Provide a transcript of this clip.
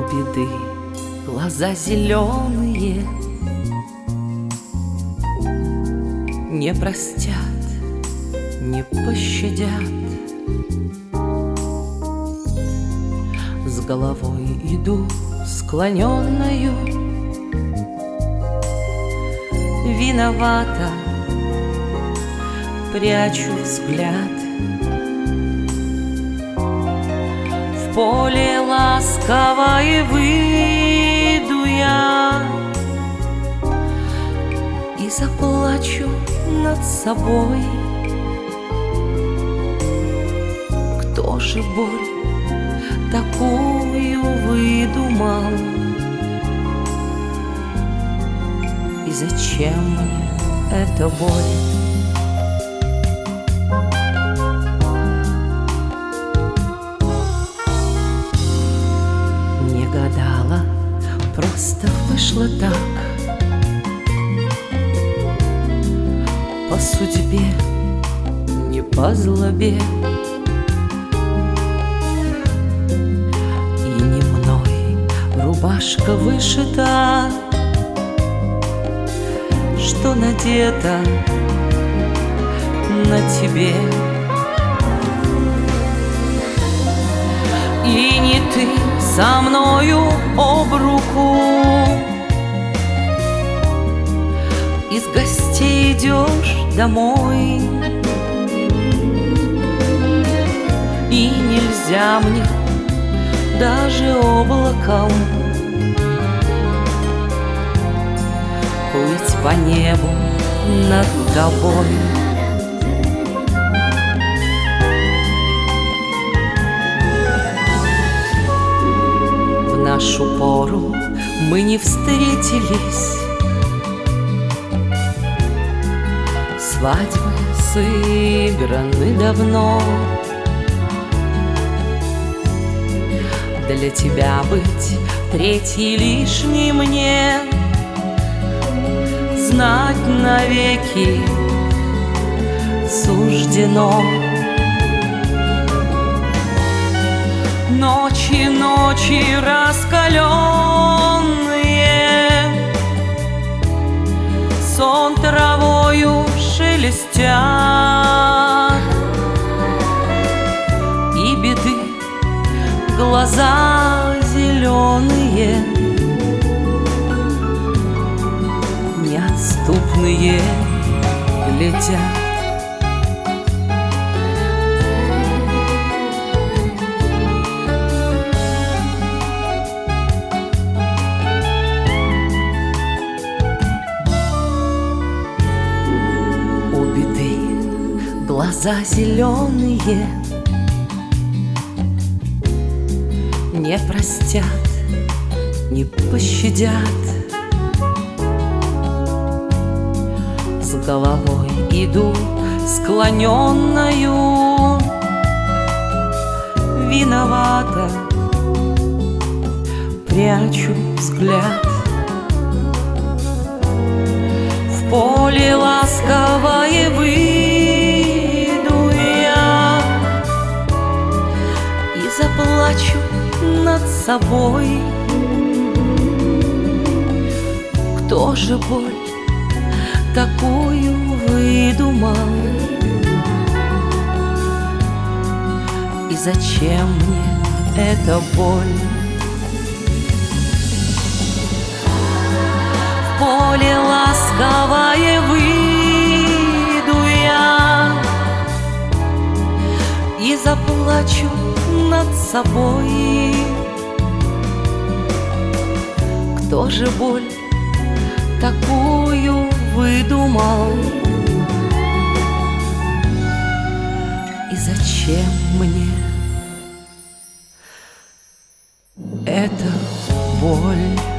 беды глаза зеленые не простят, не пощадят. С головой иду склоненною, виновата, прячу взгляд. В поле ласковое выйду я и заплачу над собой. Кто же боль такую выдумал? И зачем мне эта боль? Не гадала, просто вышло так. По судьбе, не по злобе. И не мной рубашка вышита, что надето на тебе. И не ты со мною об руку из гостей идешь домой. И нельзя мне даже облаком плыть по небу над тобой. В нашу пору мы не встретились, свадьбы сыграны давно. Для тебя быть третьей лишней мне, знать навеки суждено. Ночи, ночи раскаленные, сон травою шелестят, и беды глаза зеленые, неотступные глядят. У беды глаза зеленые не простят, не пощадят. С головой иду склоненною, виновата, прячу взгляд. В поле ласковое выйду я и заплачу над собой. Кто же боль такую выдумал? И зачем мне эта боль? В поле ласковое выйду я и заплачу над собой. Кто же боль такую выдумал? И зачем мне эта боль?